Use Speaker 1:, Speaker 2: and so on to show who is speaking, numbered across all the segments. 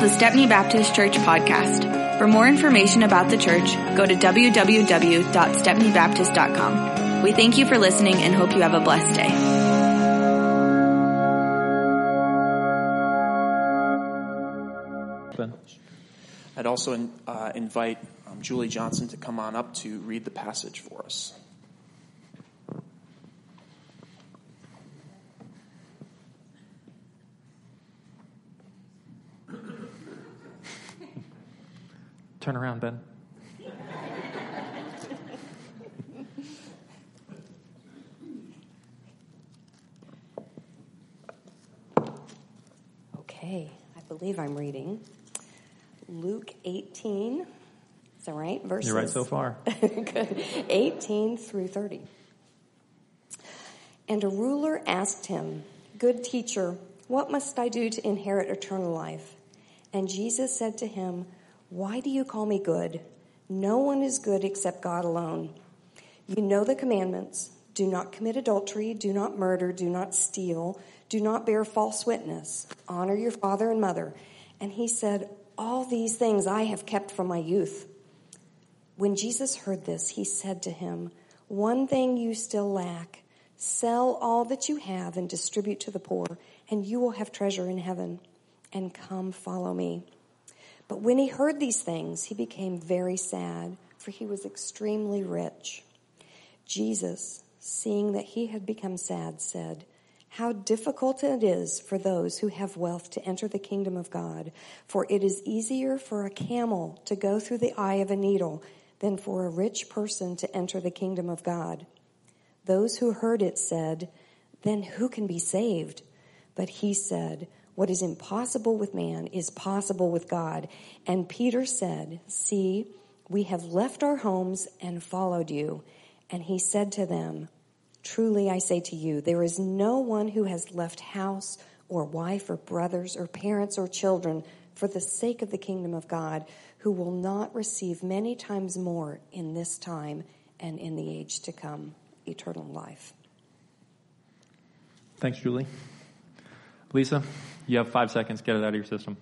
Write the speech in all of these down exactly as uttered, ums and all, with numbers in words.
Speaker 1: the Stepney Baptist Church podcast. For more information about the church, go to w w w dot stepney baptist dot com. We thank you for listening and hope you have a blessed day.
Speaker 2: I'd also uh, invite um, Julie Johnson to come on up to read the passage for us.
Speaker 3: Turn around, Ben.
Speaker 4: Okay, I believe I'm reading Luke eighteen. Is that right? Verses.
Speaker 3: You're right so far.
Speaker 4: Good. eighteen through thirty. And a ruler asked him, "Good teacher, what must I do to inherit eternal life?" And Jesus said to him, "Why do you call me good? No one is good except God alone. You know the commandments. Do not commit adultery, do not murder, do not steal, do not bear false witness, honor your father and mother." And he said, "All these things I have kept from my youth." When Jesus heard this, he said to him, "One thing you still lack. Sell all that you have and distribute to the poor, and you will have treasure in heaven. And come follow me." But when he heard these things, he became very sad, for he was extremely rich. Jesus, seeing that he had become sad, said, "How difficult it is for those who have wealth to enter the kingdom of God. For it is easier for a camel to go through the eye of a needle than for a rich person to enter the kingdom of God." Those who heard it said, "Then who can be saved?" But he said, "What is impossible with man is possible with God." And Peter said, "See, we have left our homes and followed you." And he said to them, "Truly I say to you, there is no one who has left house or wife or brothers or parents or children for the sake of the kingdom of God who will not receive many times more in this time and in the age to come eternal life."
Speaker 3: Thanks, Julie. Lisa, you have five seconds. Get it out of your system.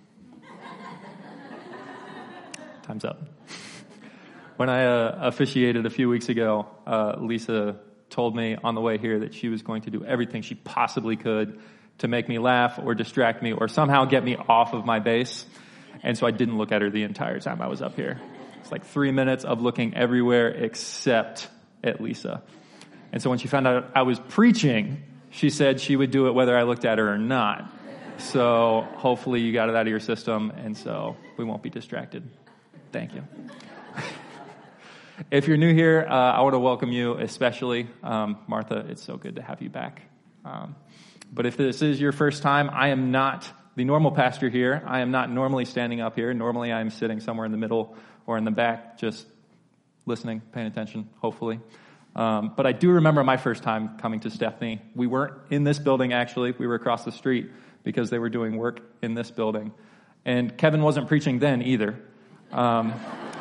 Speaker 3: Time's up. When I uh, officiated a few weeks ago, uh, Lisa told me on the way here that she was going to do everything she possibly could to make me laugh or distract me or somehow get me off of my base. And so I didn't look at her the entire time I was up here. It's like three minutes of looking everywhere except at Lisa. And so when she found out I was preaching, she said she would do it whether I looked at her or not. So hopefully you got it out of your system, and so we won't be distracted. Thank you. If you're new here, uh, I want to welcome you, especially um, Martha. It's so good to have you back. Um, but if this is your first time, I am not the normal pastor here. I am not normally standing up here. Normally I'm sitting somewhere in the middle or in the back, just listening, paying attention, hopefully. Um, but I do remember my first time coming to Stepney. We weren't in this building, actually. We were across the street because they were doing work in this building. And Kevin wasn't preaching then either. Um,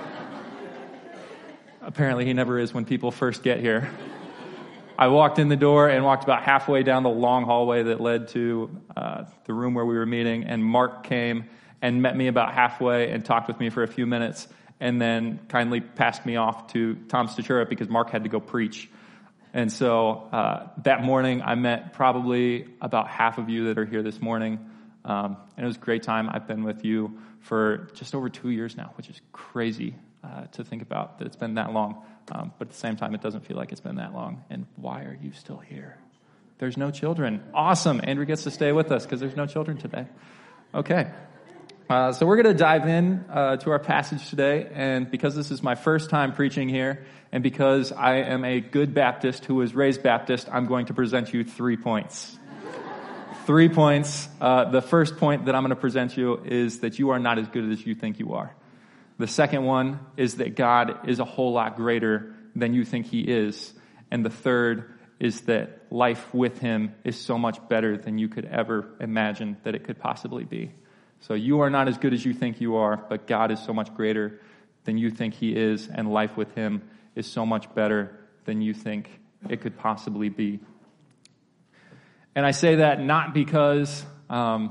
Speaker 3: apparently he never is when people first get here. I walked in the door and walked about halfway down the long hallway that led to uh, the room where we were meeting, and Mark came and met me about halfway and talked with me for a few minutes, and then kindly passed me off to Tom Statura because Mark had to go preach. And so uh, that morning, I met probably about half of you that are here this morning, um, and it was a great time. I've been with you for just over two years now, which is crazy uh, to think about that it's been that long. Um, but at the same time, it doesn't feel like it's been that long. And why are you still here? There's no children. Awesome. Andrew gets to stay with us because there's no children today. Okay. Uh, so we're going to dive in uh, to our passage today, and because this is my first time preaching here, and because I am a good Baptist who was raised Baptist, I'm going to present you three points. Three points. Uh, the first point that I'm going to present you is that you are not as good as you think you are. The second one is that God is a whole lot greater than you think he is. And the third is that life with him is so much better than you could ever imagine that it could possibly be. So you are not as good as you think you are, but God is so much greater than you think he is, and life with him is so much better than you think it could possibly be. And I say that not because um,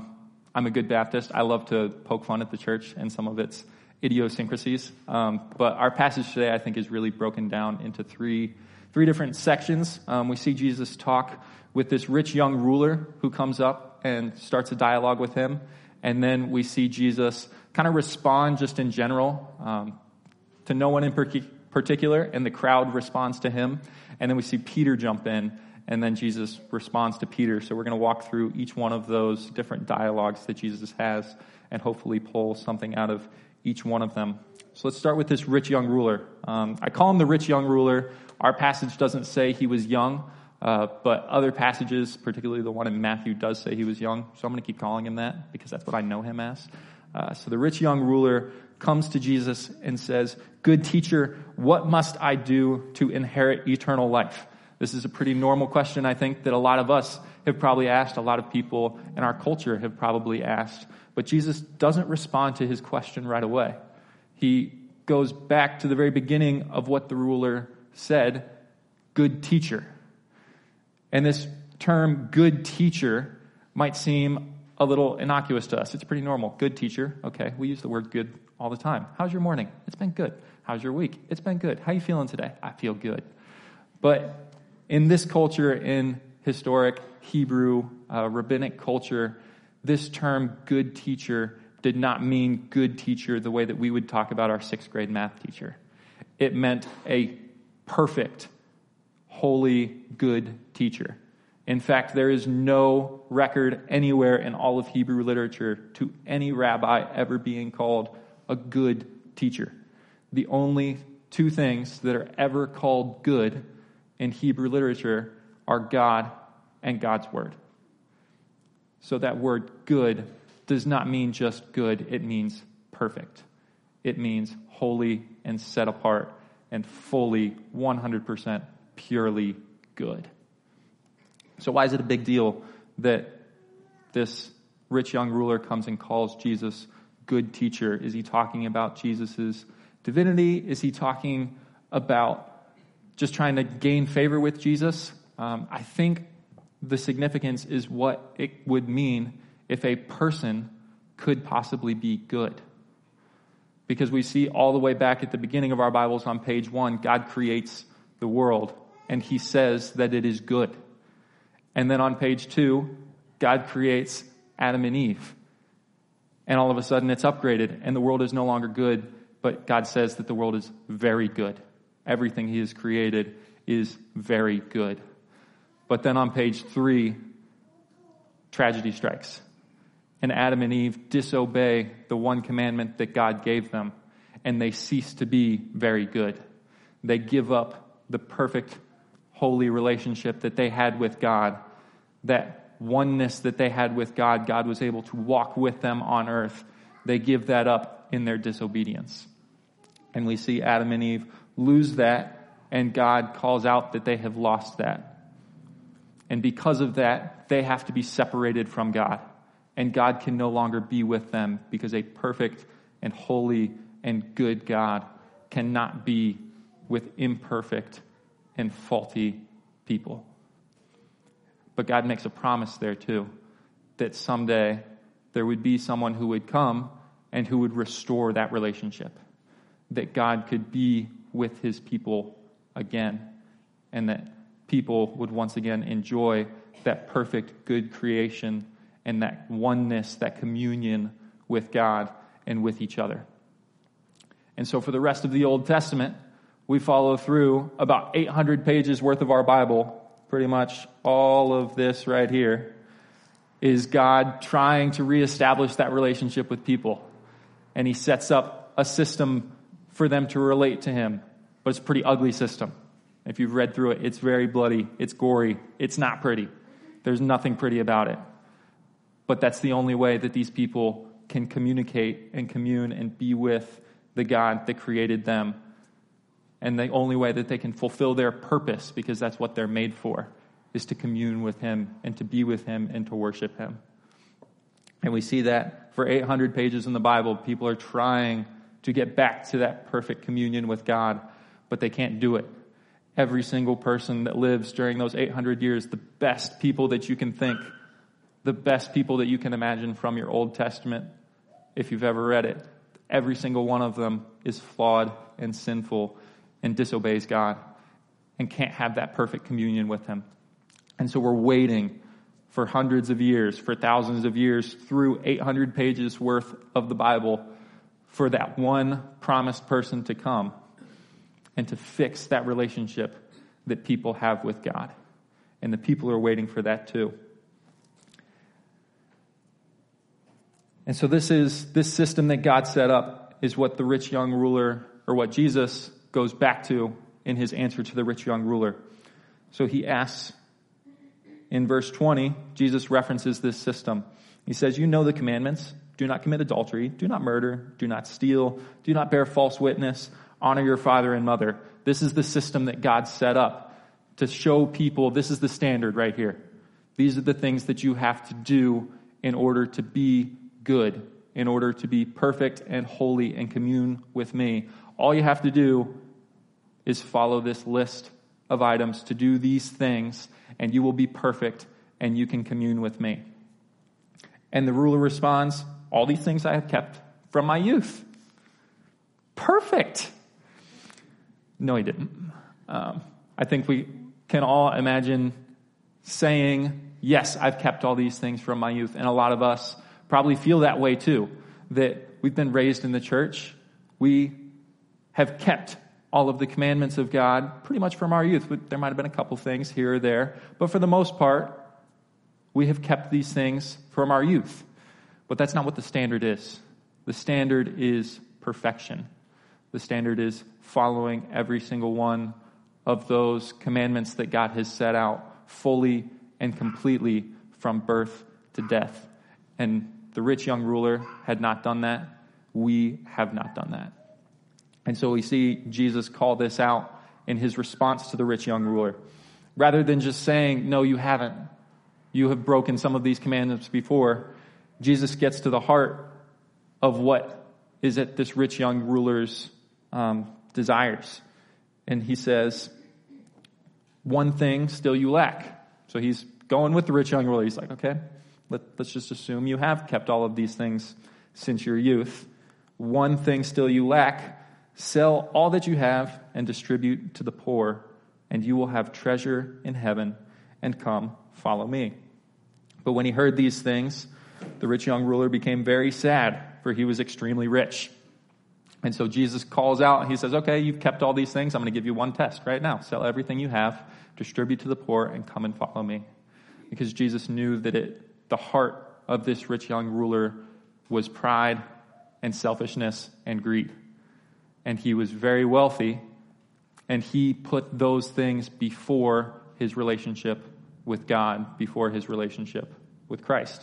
Speaker 3: I'm a good Baptist. I love to poke fun at the church and some of its idiosyncrasies. Um, but our passage today, I think, is really broken down into three three different sections. Um, we see Jesus talk with this rich young ruler who comes up and starts a dialogue with him. And then we see Jesus kind of respond just in general um, to no one in per- particular, and the crowd responds to him. And then we see Peter jump in, and then Jesus responds to Peter. So we're going to walk through each one of those different dialogues that Jesus has and hopefully pull something out of each one of them. So let's start with this rich young ruler. Um, I call him the rich young ruler. Our passage doesn't say he was young, uh, but other passages, particularly the one in Matthew, does say he was young. So I'm going to keep calling him that because that's what I know him as. Uh, so the rich young ruler comes to Jesus and says, "Good teacher, what must I do to inherit eternal life?" This is a pretty normal question, I think, that a lot of us have probably asked, a lot of people in our culture have probably asked. But Jesus doesn't respond to his question right away. He goes back to the very beginning of what the ruler said, "Good teacher." And this term, good teacher, might seem a little innocuous to us. It's pretty normal. Good teacher. Okay, we use the word good all the time. How's your morning? It's been good. How's your week? It's been good. How you feeling today? I feel good. But in this culture, in historic Hebrew, uh, rabbinic culture, this term, good teacher, did not mean good teacher the way that we would talk about our sixth grade math teacher. It meant a perfect, holy, good teacher. In fact, there is no record anywhere in all of Hebrew literature to any rabbi ever being called a good teacher. The only two things that are ever called good in Hebrew literature are God and God's word. So that word good does not mean just good. It means perfect. It means holy and set apart and fully one hundred percent purely good. So why is it a big deal that this rich young ruler comes and calls Jesus good teacher? Is he talking about Jesus' divinity? Is he talking about just trying to gain favor with Jesus? Um, I think the significance is what it would mean if a person could possibly be good. Because we see all the way back at the beginning of our Bibles on page one, God creates the world, and he says that it is good. And then on page two, God creates Adam and Eve. And all of a sudden it's upgraded, and the world is no longer good, but God says that the world is very good. Everything he has created is very good. But then on page three, tragedy strikes. And Adam and Eve disobey the one commandment that God gave them, and they cease to be very good. They give up the perfect, holy relationship that they had with God, that oneness that they had with God. God was able to walk with them on earth. They give that up in their disobedience. And we see Adam and Eve lose that, and God calls out that they have lost that. And because of that, they have to be separated from God. And God can no longer be with them because a perfect and holy and good God cannot be with imperfect and faulty people. But God makes a promise there too, that someday there would be someone who would come and who would restore that relationship. That God could be with his people again, and that people would once again enjoy that perfect, good creation and that oneness, that communion with God and with each other. And so for the rest of the Old Testament, we follow through about eight hundred pages worth of our Bible. Pretty much all of this right here is God trying to reestablish that relationship with people. And he sets up a system for them to relate to him. But it's a pretty ugly system. If you've read through it, it's very bloody, it's gory, it's not pretty. There's nothing pretty about it. But that's the only way that these people can communicate and commune and be with the God that created them. And the only way that they can fulfill their purpose, because that's what they're made for, is to commune with him and to be with him and to worship him. And we see that for eight hundred pages in the Bible, people are trying to get back to that perfect communion with God, but they can't do it. Every single person that lives during those eight hundred years, the best people that you can think, the best people that you can imagine from your Old Testament, if you've ever read it. Every single one of them is flawed and sinful and disobeys God and can't have that perfect communion with him. And so we're waiting for hundreds of years, for thousands of years, through eight hundred pages worth of the Bible, for that one promised person to come and to fix that relationship that people have with God. And the people are waiting for that too. And so this is this system that God set up is what the rich young ruler, or what Jesus goes back to in his answer to the rich young ruler. So he asks, in verse twenty, Jesus references this system. He says, you know the commandments. Do not commit adultery. Do not murder. Do not steal. Do not bear false witness. Honor your father and mother. This is the system that God set up to show people this is the standard right here. These are the things that you have to do in order to be good, in order to be perfect and holy and commune with me. All you have to do is follow this list of items to do these things, and you will be perfect and you can commune with me. And the ruler responds, all these things I have kept from my youth. Perfect. No, he didn't. Um, I think we can all imagine saying, yes, I've kept all these things from my youth. And a lot of us probably feel that way too, that we've been raised in the church. We have kept all of the commandments of God pretty much from our youth. There might have been a couple things here or there, but for the most part, we have kept these things from our youth. But that's not what the standard is. The standard is perfection. The standard is following every single one of those commandments that God has set out fully and completely from birth to death. And the rich young ruler had not done that. We have not done that. And so we see Jesus call this out in his response to the rich young ruler. Rather than just saying, no, you haven't. You have broken some of these commandments before. Jesus gets to the heart of what is at this rich young ruler's um, desires. And he says, one thing still you lack. So he's going with the rich young ruler. He's like, okay, let, let's just assume you have kept all of these things since your youth. One thing still you lack. Sell all that you have and distribute to the poor, and you will have treasure in heaven, and come, follow me. But when he heard these things, the rich young ruler became very sad, for he was extremely rich. And so Jesus calls out, he says, okay, you've kept all these things. I'm going to give you one test right now. Sell everything you have, distribute to the poor, and come and follow me. Because Jesus knew that it, the heart of this rich young ruler was pride and selfishness and greed. And he was very wealthy, and he put those things before his relationship with God, before his relationship with Christ.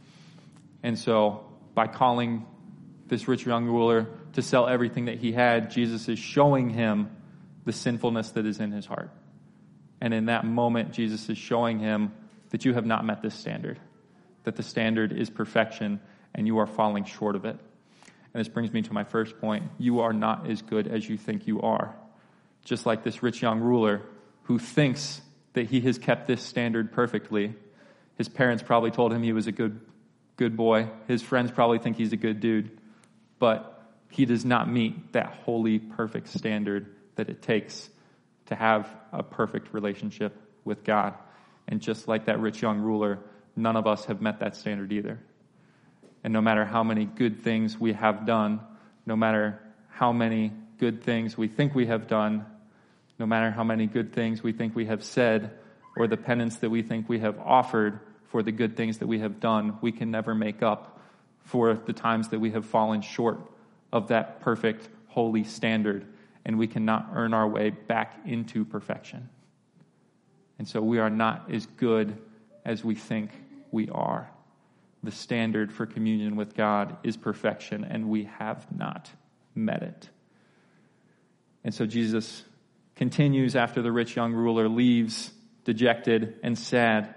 Speaker 3: And so by calling this rich young ruler to sell everything that he had, Jesus is showing him the sinfulness that is in his heart. And in that moment, Jesus is showing him that you have not met this standard, that the standard is perfection, and you are falling short of it. And this brings me to my first point. You are not as good as you think you are. Just like this rich young ruler who thinks that he has kept this standard perfectly. His parents probably told him he was a good good boy. His friends probably think he's a good dude. But he does not meet that holy, perfect standard that it takes to have a perfect relationship with God. And just like that rich young ruler, none of us have met that standard either. And no matter how many good things we have done, no matter how many good things we think we have done, no matter how many good things we think we have said, or the penance that we think we have offered for the good things that we have done, we can never make up for the times that we have fallen short of that perfect, holy standard, and we cannot earn our way back into perfection. And so we are not as good as we think we are. The standard for communion with God is perfection, and we have not met it. And so Jesus continues after the rich young ruler leaves, dejected and sad.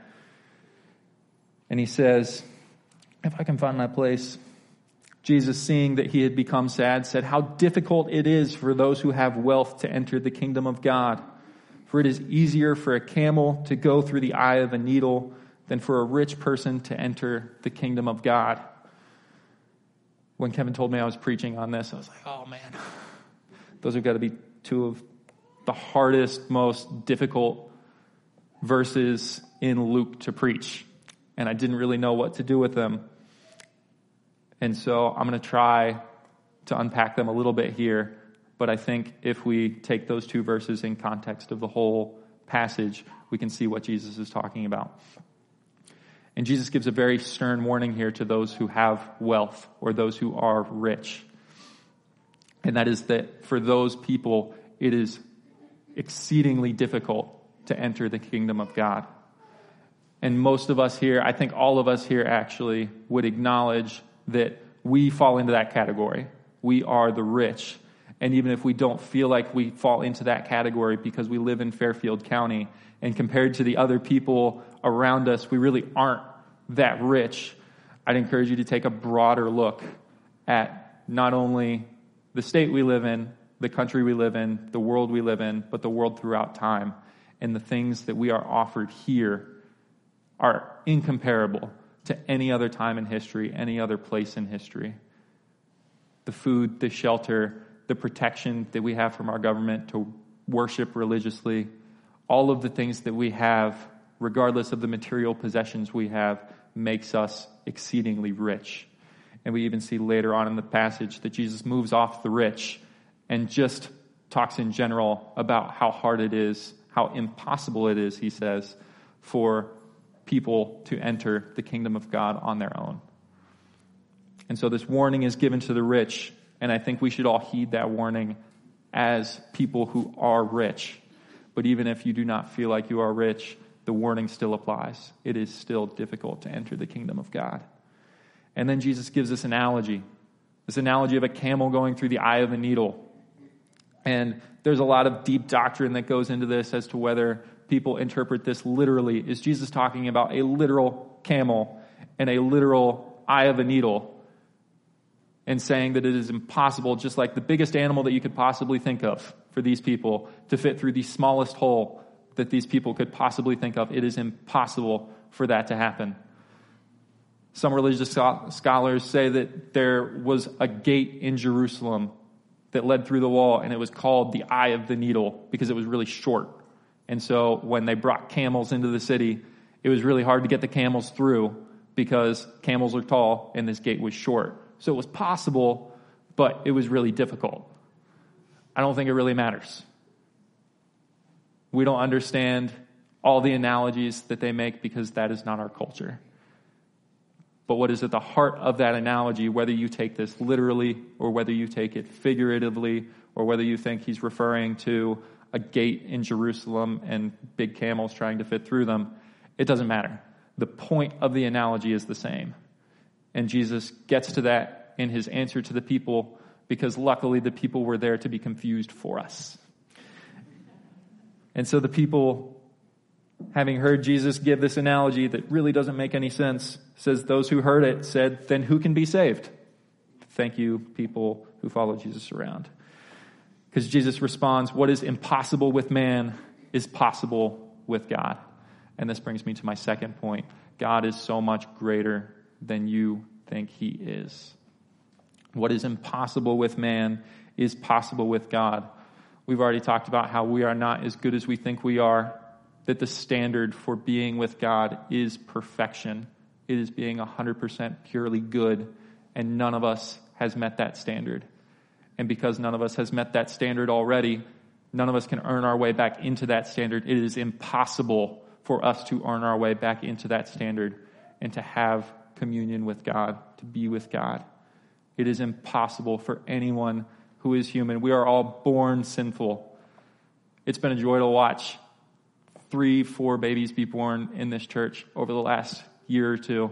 Speaker 3: And he says, if I can find my place, Jesus, seeing that he had become sad, said, how difficult it is for those who have wealth to enter the kingdom of God. For it is easier for a camel to go through the eye of a needle than for a rich person to enter the kingdom of God. When Kevin told me I was preaching on this, I was like, oh man, those have got to be two of the hardest, most difficult verses in Luke to preach. And I didn't really know what to do with them. And so I'm going to try to unpack them a little bit here. But I think if we take those two verses in context of the whole passage, we can see what Jesus is talking about. And Jesus gives a very stern warning here to those who have wealth or those who are rich. And that is that for those people, it is exceedingly difficult to enter the kingdom of God. And most of us here, I think all of us here actually would acknowledge that we fall into that category. We are the rich. And even if we don't feel like we fall into that category because we live in Fairfield County, and compared to the other people around us, we really aren't that rich, I'd encourage you to take a broader look at not only the state we live in, the country we live in, the world we live in, but the world throughout time. And the things that we are offered here are incomparable to any other time in history, any other place in history. The food, the shelter, the protection that we have from our government to worship religiously, all of the things that we have, regardless of the material possessions we have, makes us exceedingly rich. And we even see later on in the passage that Jesus moves off the rich and just talks in general about how hard it is, how impossible it is, he says, for people to enter the kingdom of God on their own. And so this warning is given to the rich, and I think we should all heed that warning as people who are rich. But even if you do not feel like you are rich, the warning still applies. It is still difficult to enter the kingdom of God. And then Jesus gives this analogy, this analogy of a camel going through the eye of a needle. And there's a lot of deep doctrine that goes into this as to whether people interpret this literally. Is Jesus talking about a literal camel and a literal eye of a needle, and saying that it is impossible, just like the biggest animal that you could possibly think of for these people, to fit through the smallest hole that these people could possibly think of? It is impossible for that to happen. Some religious scholars say that there was a gate in Jerusalem that led through the wall, and it was called the Eye of the Needle because it was really short. And so when they brought camels into the city, it was really hard to get the camels through because camels are tall and this gate was short. So it was possible, but it was really difficult. I don't think it really matters. We don't understand all the analogies that they make because that is not our culture. But what is at the heart of that analogy, whether you take this literally or whether you take it figuratively or whether you think he's referring to a gate in Jerusalem and big camels trying to fit through them, it doesn't matter. The point of the analogy is the same. And Jesus gets to that in his answer to the people because luckily the people were there to be confused for us. And so the people, having heard Jesus give this analogy that really doesn't make any sense, says those who heard it said, then who can be saved? Thank you, people who follow Jesus around. Because Jesus responds, what is impossible with man is possible with God. And this brings me to my second point. God is so much greater than you think he is. What is impossible with man is possible with God. We've already talked about how we are not as good as we think we are, that the standard for being with God is perfection. It is being one hundred percent purely good, and none of us has met that standard. And because none of us has met that standard already, none of us can earn our way back into that standard. It is impossible for us to earn our way back into that standard and to have communion with God, to be with God. It is impossible for anyone who is human. We are all born sinful. It's been a joy to watch three, four babies be born in this church over the last year or two.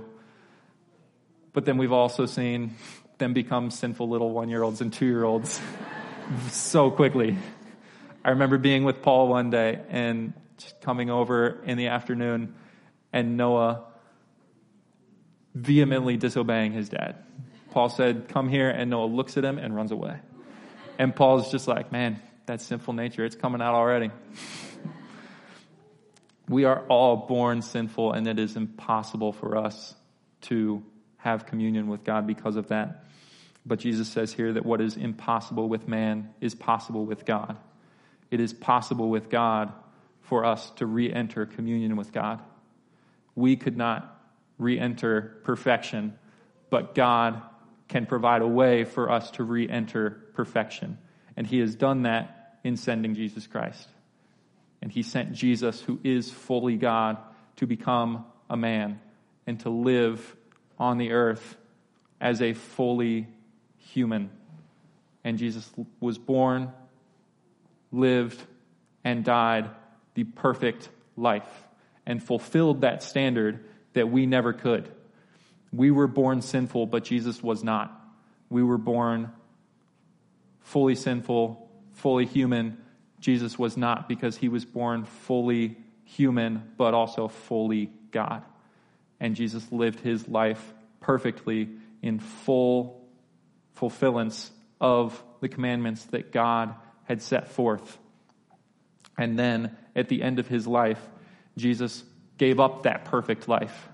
Speaker 3: But then we've also seen them become sinful little one-year-olds and two-year-olds so quickly. I remember being with Paul one day and just coming over in the afternoon and Noah vehemently disobeying his dad. Paul said, come here, and Noah looks at him and runs away. And Paul's just like, man, that sinful nature, it's coming out already. We are all born sinful, and it is impossible for us to have communion with God because of that. But Jesus says here that what is impossible with man is possible with God. It is possible with God for us to re-enter communion with God. We could not re-enter perfection, but God can provide a way for us to re-enter perfection. And he has done that in sending Jesus Christ. And he sent Jesus, who is fully God, to become a man and to live on the earth as a fully human. And Jesus was born, lived, and died the perfect life and fulfilled that standard that we never could. We were born sinful, but Jesus was not. We were born fully sinful, fully human. Jesus was not, because he was born fully human, but also fully God. And Jesus lived his life perfectly in full fulfillance of the commandments that God had set forth. And then at the end of his life, Jesus gave up that perfect life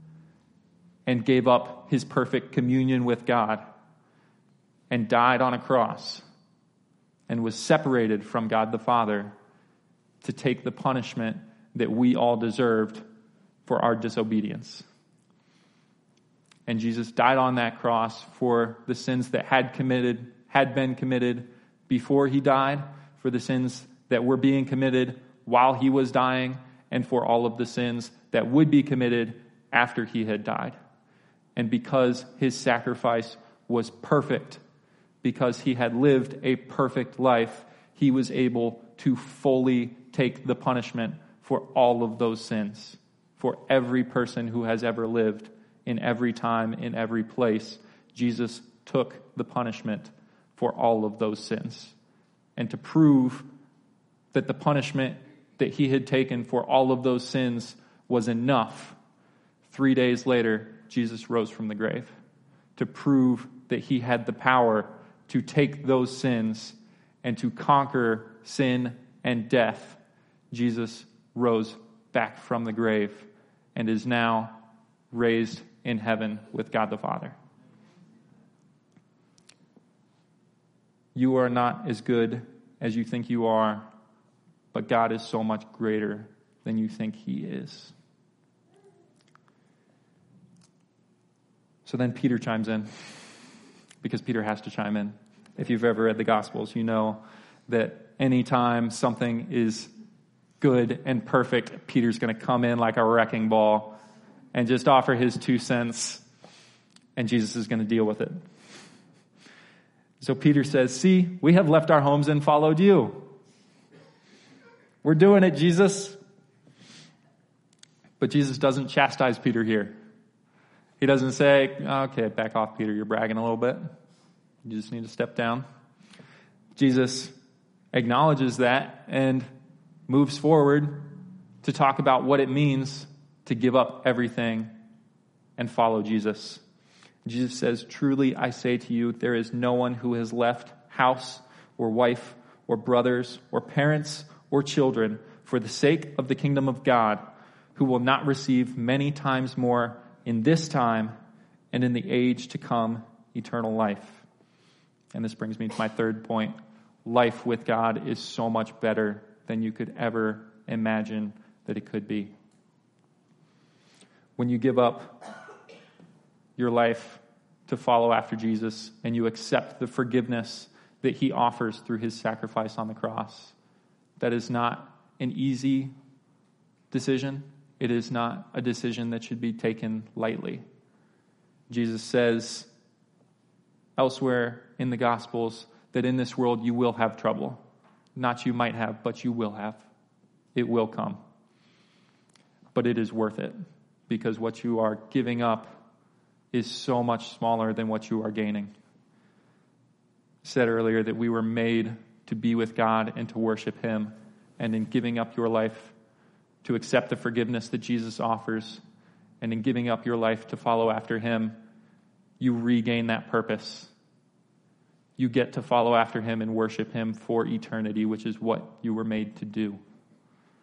Speaker 3: and gave up his perfect communion with God and died on a cross and was separated from God the Father to take the punishment that we all deserved for our disobedience. And Jesus died on that cross for the sins that had committed, had been committed before he died, for the sins that were being committed while he was dying, and for all of the sins that would be committed after he had died. And because his sacrifice was perfect, because he had lived a perfect life, he was able to fully take the punishment for all of those sins, for every person who has ever lived, in every time, in every place. Jesus took the punishment for all of those sins. And to prove that the punishment that he had taken for all of those sins was enough, three days later, Jesus rose from the grave to prove that he had the power to take those sins and to conquer sin and death. Jesus rose back from the grave and is now raised in heaven with God the Father. You are not as good as you think you are, but God is so much greater than you think he is. So then Peter chimes in, because Peter has to chime in. If you've ever read the Gospels, you know that anytime something is good and perfect, Peter's going to come in like a wrecking ball and just offer his two cents, and Jesus is going to deal with it. So Peter says, "See, we have left our homes and followed you." We're doing it, Jesus. But Jesus doesn't chastise Peter here. He doesn't say, "Okay, back off, Peter, you're bragging a little bit. You just need to step down." Jesus acknowledges that and moves forward to talk about what it means to give up everything and follow Jesus. Jesus says, "Truly I say to you, there is no one who has left house or wife or brothers or parents or children for the sake of the kingdom of God who will not receive many times more in this time and in the age to come eternal life." And this brings me to my third point. Life with God is so much better than you could ever imagine that it could be. When you give up your life to follow after Jesus and you accept the forgiveness that he offers through his sacrifice on the cross, that is not an easy decision. It is not a decision that should be taken lightly. Jesus says elsewhere in the Gospels that in this world you will have trouble. Not you might have, but you will have. It will come. But it is worth it, because what you are giving up is so much smaller than what you are gaining. I said earlier that we were made to be with God and to worship him. And in giving up your life to accept the forgiveness that Jesus offers, and in giving up your life to follow after him, you regain that purpose. You get to follow after him and worship him for eternity, which is what you were made to do.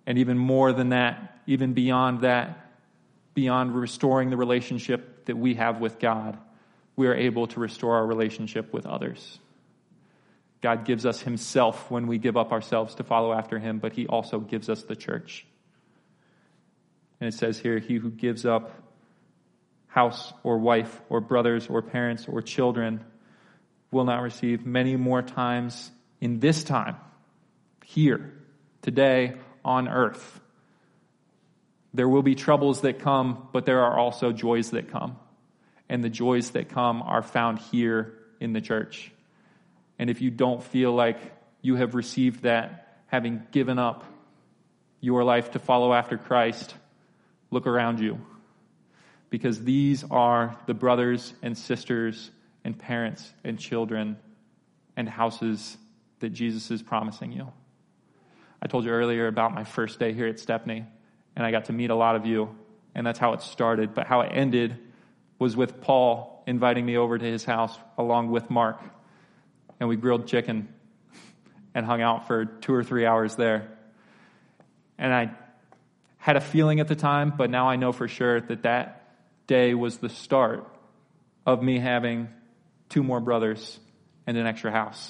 Speaker 3: And even more than that, even beyond that, beyond restoring the relationship that we have with God, we are able to restore our relationship with others. God gives us himself when we give up ourselves to follow after him, but he also gives us the church. And it says here, he who gives up house or wife or brothers or parents or children will not receive many more times in this time, here, today, on earth. There will be troubles that come, but there are also joys that come. And the joys that come are found here in the church. And if you don't feel like you have received that, having given up your life to follow after Christ, look around you. Because these are the brothers and sisters and parents and children and houses that Jesus is promising you. I told you earlier about my first day here at Stepney, and I got to meet a lot of you, and that's how it started. But how it ended was with Paul inviting me over to his house along with Mark, and we grilled chicken and hung out for two or three hours there. And I had a feeling at the time, but now I know for sure that that day was the start of me having two more brothers and an extra house.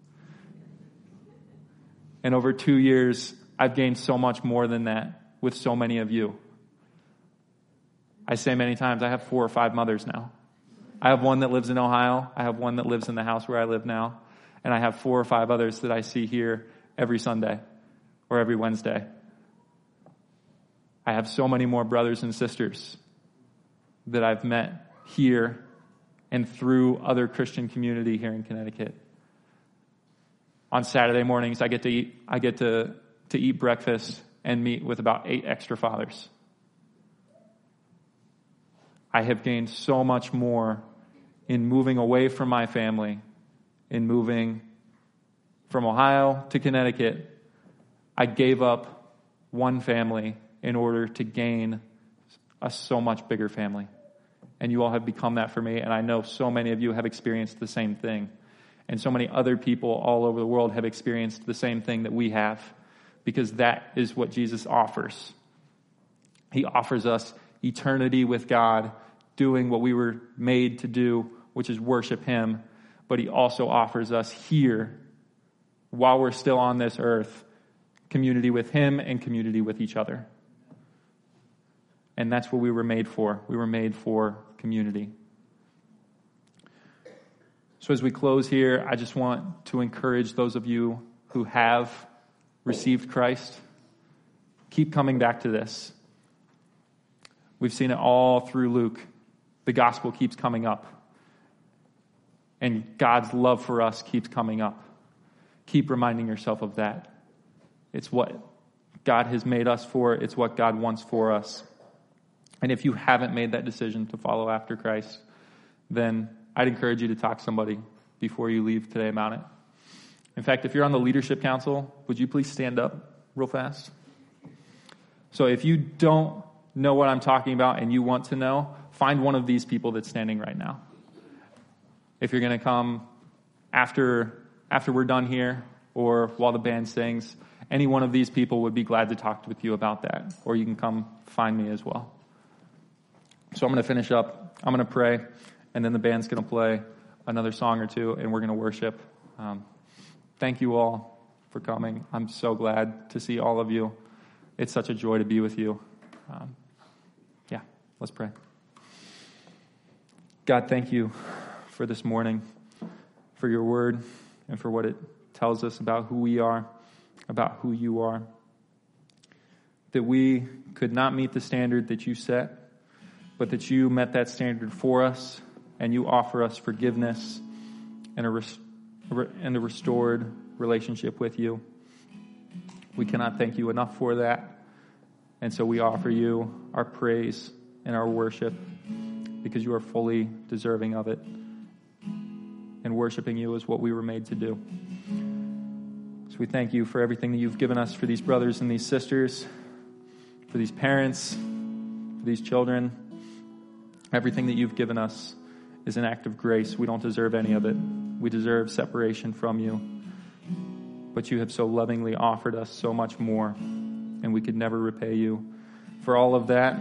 Speaker 3: And over two years, I've gained so much more than that with so many of you. I say many times, I have four or five mothers now. I have one that lives in Ohio. I have one that lives in the house where I live now. And I have four or five others that I see here every Sunday or every Wednesday. I have so many more brothers and sisters that I've met here and through other Christian community here in Connecticut. On Saturday mornings, I get to eat, I get to, to eat breakfast and meet with about eight extra fathers. I have gained so much more in moving away from my family, in moving from Ohio to Connecticut. I gave up one family in order to gain a so much bigger family. And you all have become that for me, and I know so many of you have experienced the same thing. And so many other people all over the world have experienced the same thing that we have, because that is what Jesus offers. He offers us eternity with God, doing what we were made to do, which is worship him. But he also offers us here, while we're still on this earth, community with him and community with each other. And that's what we were made for. We were made for community. So as we close here, I just want to encourage those of you who have received Christ, keep coming back to this. We've seen it all through Luke. The gospel keeps coming up. And God's love for us keeps coming up. Keep reminding yourself of that. It's what God has made us for. It's what God wants for us. And if you haven't made that decision to follow after Christ, then I'd encourage you to talk to somebody before you leave today about it. In fact, if you're on the leadership council, would you please stand up real fast? So if you don't know what I'm talking about and you want to know, find one of these people that's standing right now. If you're going to come after after we're done here or while the band sings, any one of these people would be glad to talk with you about that. Or you can come find me as well. So I'm going to finish up. I'm going to pray, and then the band's going to play another song or two, and we're going to worship. Um, thank you all for coming. I'm so glad to see all of you. It's such a joy to be with you. Um, yeah, let's pray. God, thank you for this morning, for your word, and for what it tells us about who we are, about who you are. That we could not meet the standard that you set, but that you met that standard for us, and you offer us forgiveness and a, res- and a restored relationship with you. We cannot thank you enough for that, and so we offer you our praise and our worship, because you are fully deserving of it. And worshiping you is what we were made to do. So we thank you for everything that you've given us, for these brothers and these sisters, for these parents, for these children. Everything that you've given us is an act of grace. We don't deserve any of it. We deserve separation from you. But you have so lovingly offered us so much more. and we could never repay you for all of that,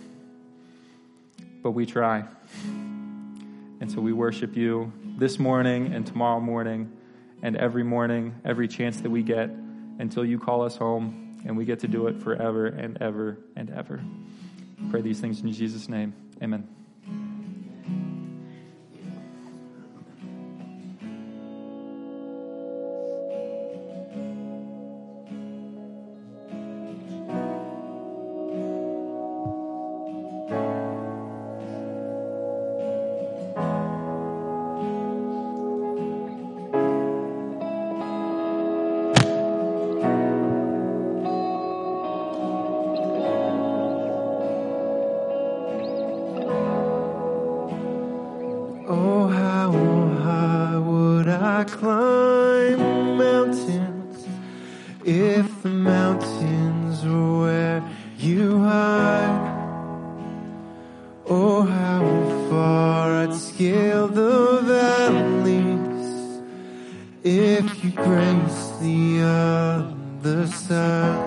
Speaker 3: but we try. And so we worship you this morning and tomorrow morning and every morning, every chance that we get until you call us home, and we get to do it forever and ever and ever. Pray these things in Jesus' name. Amen.
Speaker 5: Climb mountains if the mountains were where you hide. Oh, how far I'd scale the valleys if you grace the other side.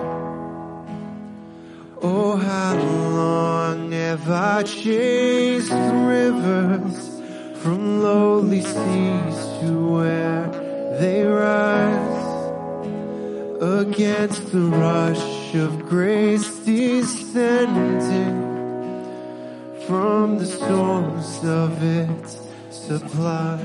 Speaker 5: Oh, how long have I chased rivers from lowly seas to where they rise against the rush of grace descending from the source of its supply.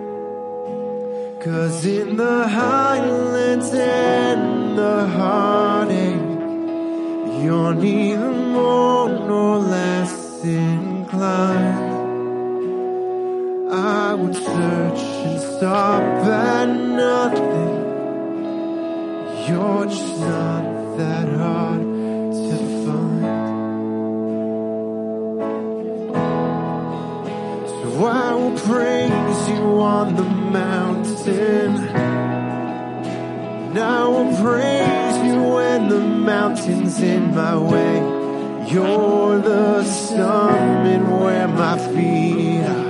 Speaker 5: 'Cause in the highlands and the heartache, you're neither more nor less inclined. I would search and stop at nothing. You're just not that hard to find. So I will praise you on the mountain, and I will praise you when the mountain's in my way. You're the summit where my feet are.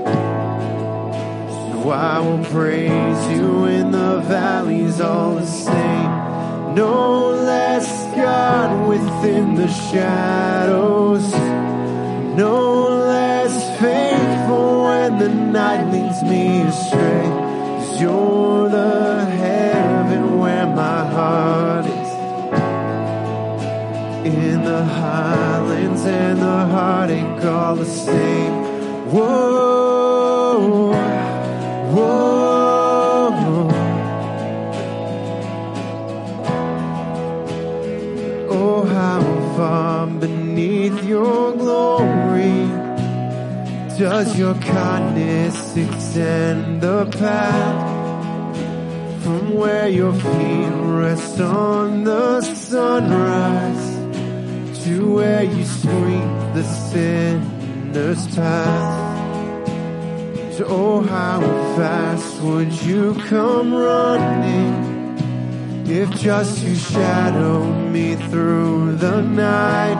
Speaker 5: I will praise you in the valleys all the same. No less God within the shadows. No less faithful when the night leads me astray. 'Cause you're the heaven where my heart is. In the highlands and the heartache all the same. Whoa. Whoa, oh, how far beneath your glory does your kindness extend the path from where your feet rest on the sunrise to where you sweep the sinner's path. Oh, how fast would you come running if just to shadow me through the night?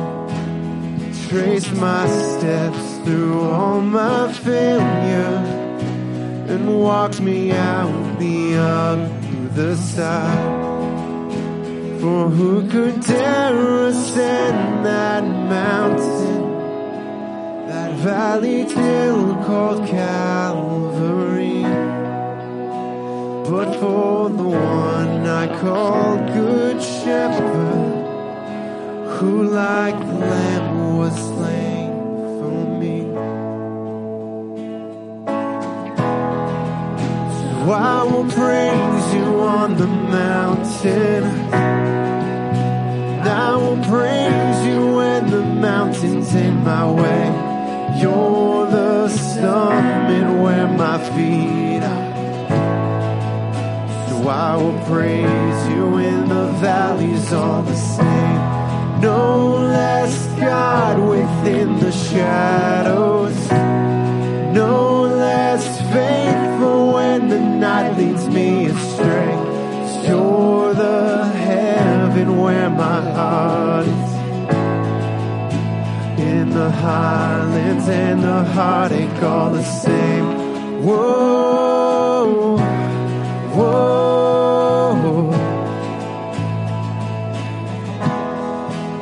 Speaker 5: Trace my steps through all my failure and walk me out the other side. For who could dare ascend that mountain, that valley till called Calvary, but for the one I call Good Shepherd, who like the Lamb was slain for me. So I will praise you on the mountain, and I will praise you when the mountain's in my way. You're the summit where my feet are. So I will praise you in the valleys all the same. No less God within the shadows. No less faithful when the night leads me astray. 'Cause you're the heaven where my heart is. In the highlands and the heartache all the same. Whoa, whoa.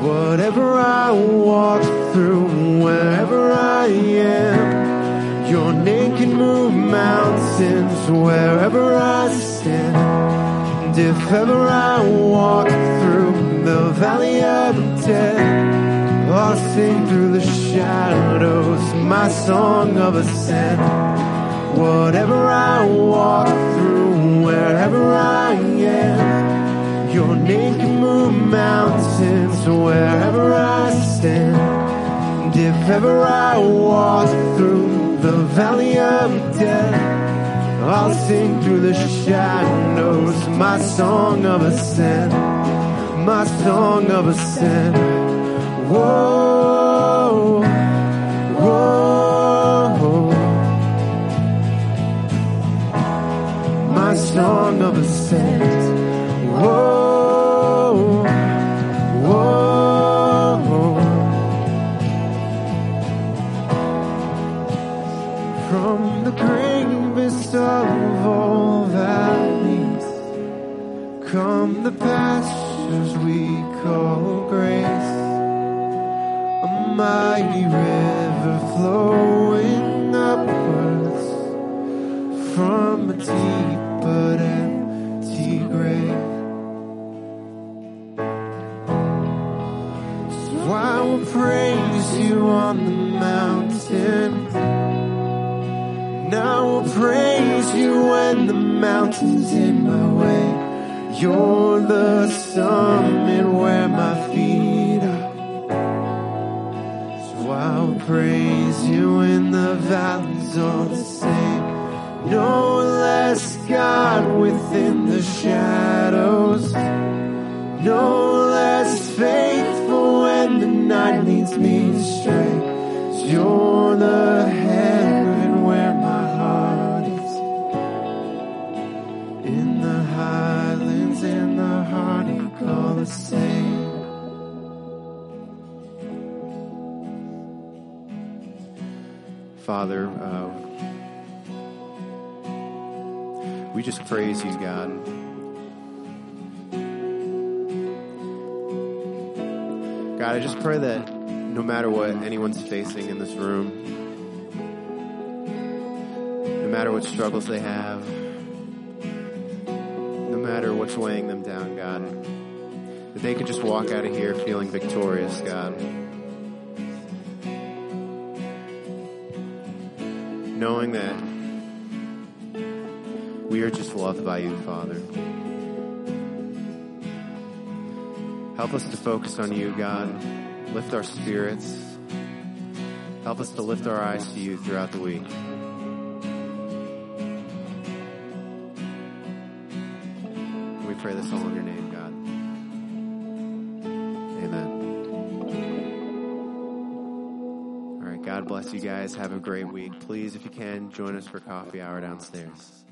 Speaker 5: Whatever I walk through, wherever I am, your name can move mountains wherever I stand. And if ever I walk through the valley of death, I'll sing through the shadows my song of ascent. Whatever I walk through, wherever I am, your name can move mountains wherever I stand. And if ever I walk through the valley of death, I'll sing through the shadows my song of ascent, my song of ascent. Whoa, whoa, my song of ascent. Whoa, whoa. From the gravest of all valleys come the pastures we call grace, a mighty river flowing upwards from a deep but empty grave. So I will praise you on the mountain, and I will praise you when the mountain's in my way. You're the summit where my feet are. So I'll praise you in the valleys all the same. No less God within the shadows, no less faithful when the night leads me astray. 'Cause you're the heaven where my heart is. In the highlands, in the heartache, all the same. Father, uh, we just praise you, God. God, I just pray that no matter what anyone's facing in this room, no matter what struggles they have, no matter what's weighing them down, God, that they could just walk out of here feeling victorious, God. Knowing that we are just loved by you, Father. Help us to focus on you, God. Lift our spirits. Help us to lift our eyes to you throughout the week. We pray this all in your name, God. Amen. All right, God bless you guys. Have a great week. Please, if you can, join us for coffee hour downstairs.